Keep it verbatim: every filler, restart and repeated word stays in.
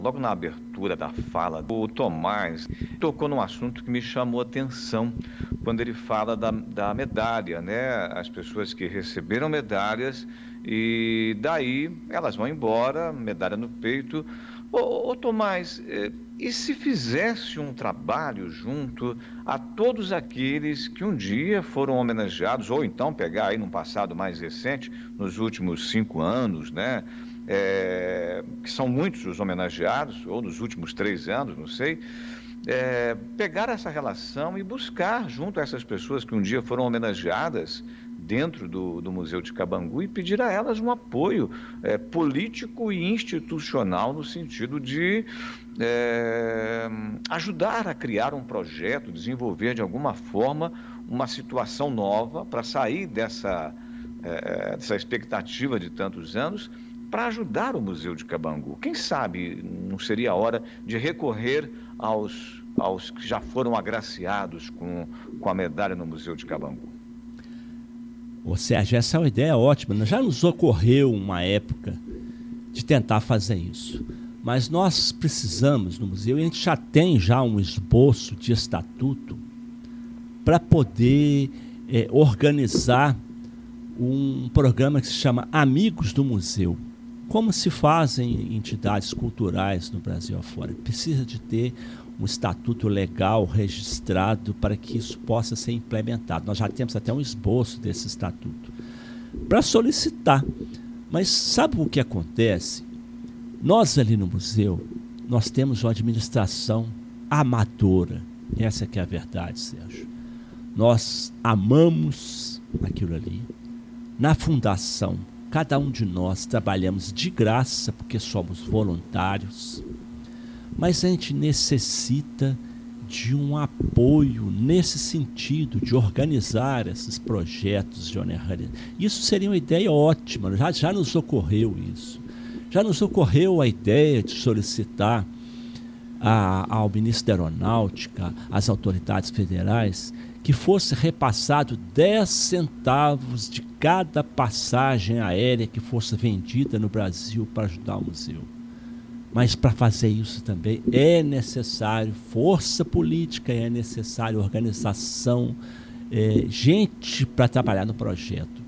Logo na abertura da fala, o Tomás tocou num assunto que me chamou a atenção, quando ele fala da, da medalha, né? As pessoas que receberam medalhas e daí elas vão embora, medalha no peito. Ô, ô Tomás, eh, e se fizesse um trabalho junto a todos aqueles que um dia foram homenageados, ou então pegar aí num passado mais recente, nos últimos cinco anos, né? É, que são muitos os homenageados, ou nos últimos três anos, não sei, é, pegar essa relação e buscar junto a essas pessoas que um dia foram homenageadas dentro do, do Museu de Cabangu e pedir a elas um apoio é, político e institucional no sentido de é, ajudar a criar um projeto, desenvolver de alguma forma uma situação nova para sair dessa, é, dessa expectativa de tantos anos, para ajudar o Museu de Cabangu. Quem sabe não seria a hora de recorrer aos, aos que já foram agraciados com, com a medalha no Museu de Cabangu? Ô Sérgio, essa é uma ideia ótima. Já nos ocorreu uma época de tentar fazer isso. Mas nós precisamos no museu, e a gente já tem já um esboço de estatuto para poder é, organizar um programa que se chama Amigos do Museu. Como se fazem entidades culturais no Brasil afora. Precisa de ter um estatuto legal registrado para que isso possa ser implementado. Nós já temos até um esboço desse estatuto para solicitar. Mas sabe o que acontece? Nós ali no museu, nós temos uma administração amadora. Essa que é a verdade, Sérgio. Nós amamos aquilo ali. Na fundação, cada um de nós trabalhamos de graça porque somos voluntários, mas a gente necessita de um apoio nesse sentido, de organizar esses projetos de honorariedade. Isso seria uma ideia ótima, já, já nos ocorreu isso. Já nos ocorreu a ideia de solicitar a, ao ministro da Aeronáutica, às autoridades federais, que fosse repassado dez centavos de cada passagem aérea que fosse vendida no Brasil para ajudar o museu. Mas para fazer isso também é necessário força política, é necessário organização, é, gente para trabalhar no projeto.